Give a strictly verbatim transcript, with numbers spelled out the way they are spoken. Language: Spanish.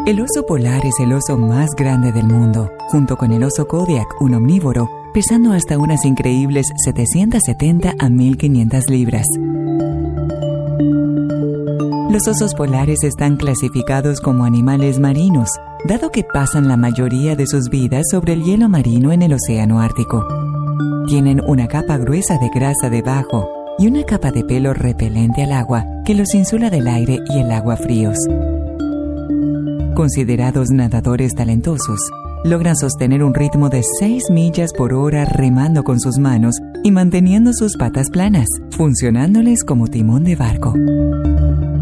El oso polar es el oso más grande del mundo, junto con el oso Kodiak, un omnívoro, pesando hasta unas increíbles setecientas setenta a mil quinientas libras. Los osos polares están clasificados como animales marinos, dado que pasan la mayoría de sus vidas sobre el hielo marino en el océano Ártico. Tienen una capa gruesa de grasa debajo y una capa de pelo repelente al agua que los insula del aire y el agua fríos. Considerados nadadores talentosos, logran sostener un ritmo de seis millas por hora remando con sus manos y manteniendo sus patas planas, funcionándoles como timón de barco.